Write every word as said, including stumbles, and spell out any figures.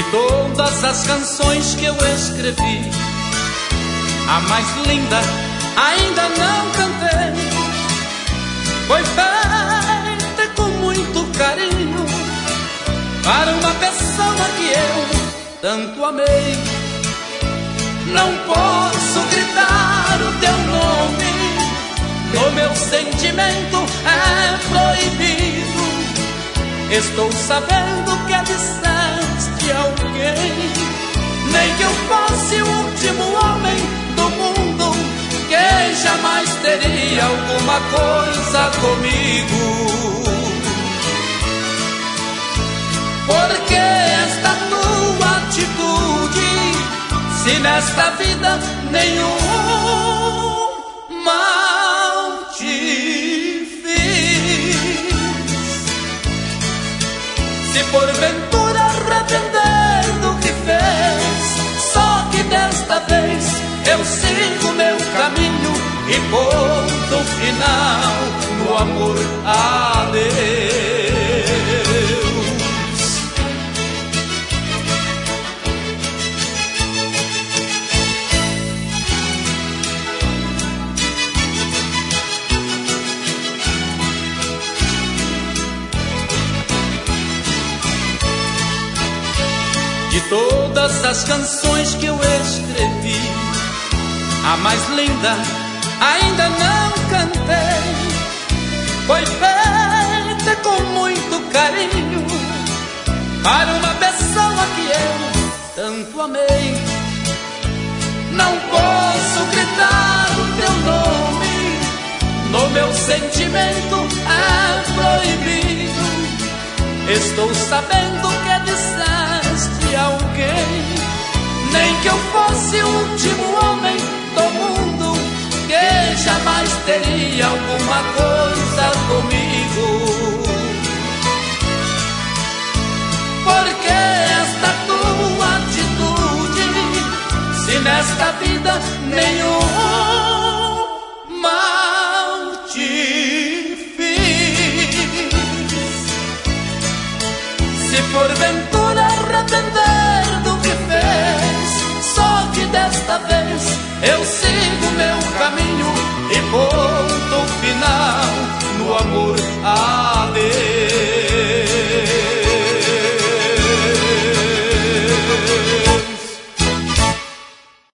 De todas as canções que eu escrevi, a mais linda ainda não cantei. Foi feita com muito carinho para uma pessoa que eu tanto amei. Não posso gritar o teu nome, no meu sentimento é proibido. Estou sabendo que disseste alguém, nem que eu fosse o último homem do mundo, que jamais teria alguma coisa comigo. Porque esta tua atitude, se nesta vida nenhum mal te fiz, se porventura arrepender do que fez, só que desta vez eu sigo meu caminho e ponto final no amor a Deus. De todas as canções que eu escrevi, a mais linda ainda não cantei. Foi feita com muito carinho para uma pessoa que eu tanto amei. Não posso gritar o teu nome, no meu sentimento é proibido. Estou sabendo que disseste alguém, nem que eu fosse o último homem do mundo, que jamais teria alguma coisa